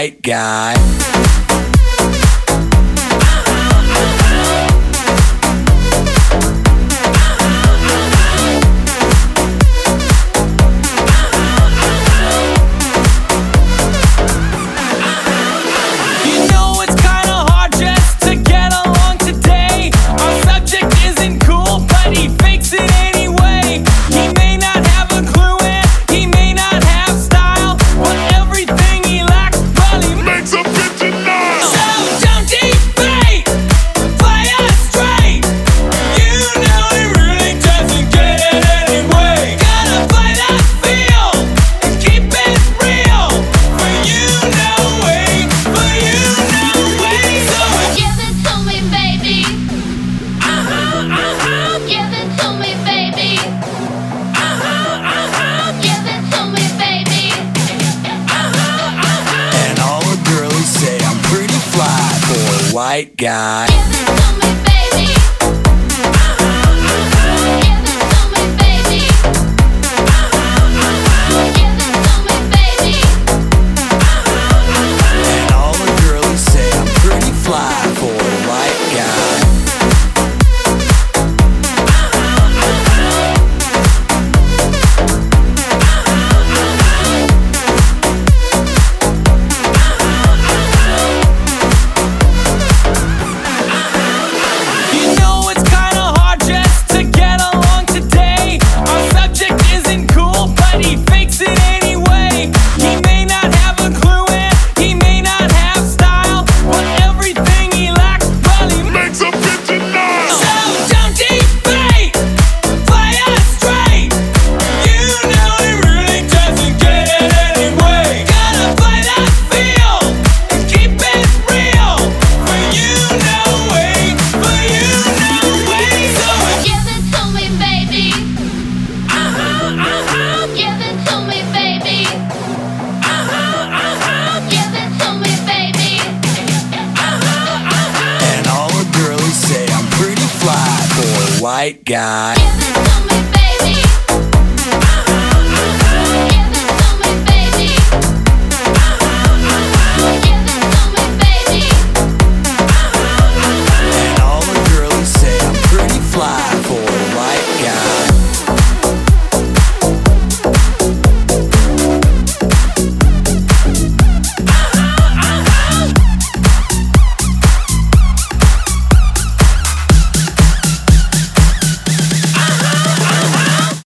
white guy. White guy. Give it to me, baby. Give it to me, baby. Give it to me, baby. And all the girlies say I'm pretty fly for a white guy. White guy.